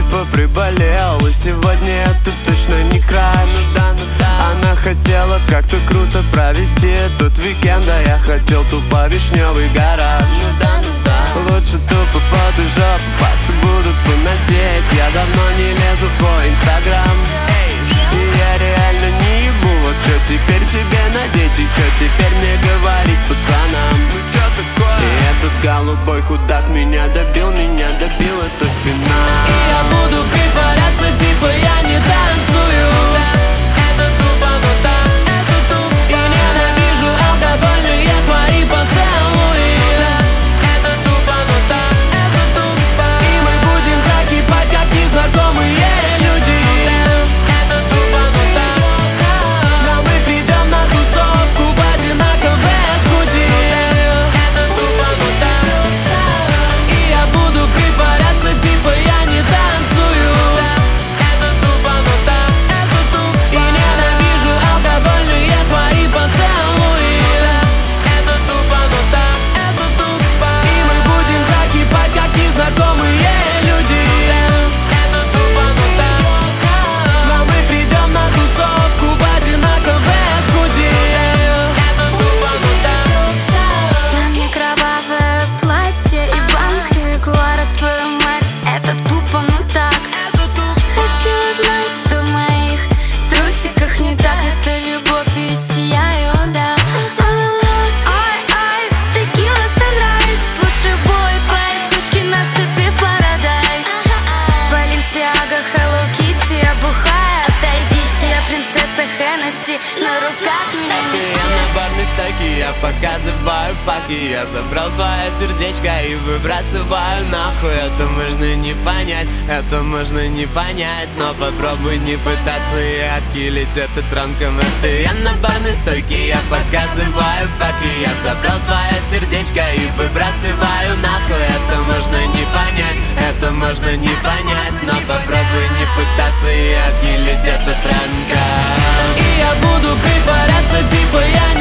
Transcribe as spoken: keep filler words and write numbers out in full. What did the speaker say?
тупо приболел, и сегодня это точно не краш. Она хотела как-то круто провести этот уикенд, а я хотел тупо вишневый гараж. Лучше тупо фотошоп, пацы будут фанатеть. Я давно не лезу в твой инстаграм, и я реально не ебу. Вот что теперь тебе надеть, и что теперь мне говорить пацанам? И этот голубой худак меня добил, меня добил, это финал. И я буду притворяться, типа я не танцую. Это тупо, ну так, это тупо. И ненавижу алкогольные твои поцелуи. Это тупо, ну так, это тупо. И мы будем закипать, как незнакомые люди. Это тупо, ну так. Но мы придем на тусовку в одинаковой худи. Это тупо, ну так. И я буду притворяться, типа я не танцую. Это тупо, ну так, это тупо. И ненавижу алкогольные твои поцелуи. Это тупо, ну так, это тупо. И мы будем закипать, как незнакомые люди. Это тупо, ну так. Но мы придем на тусовку в одинаковой худи. Это тупо, ну так. На мне кровавое платье и банка ягуара, твою мать. Это тупо, ну так. Хотела знать, что в моих трусиках не так. Это любовь и сияю, да. Ой, ой, текила sunrise. Слушай, бой, твои сучки на цепи в парадайз. Баленсиага, Hello Kitty, я бухая. Отойдите, я принцесса Хеннесси. На руках меня Я несет. на барной стойке, я показываю факи. Я забрал твое сердечко и выбрасываю нахуй. Это можно не понять, это можно не понять. Но попробуй не пытаться и отхилить этот ранком. Это я на барной стойке, я показываю факи. Я забрал твое сердечко и выбрасываю нахуй. Это можно не понять, это можно не понять. Но попробуй не пытаться и отхилить этот ранком. И я буду притворяться, типа я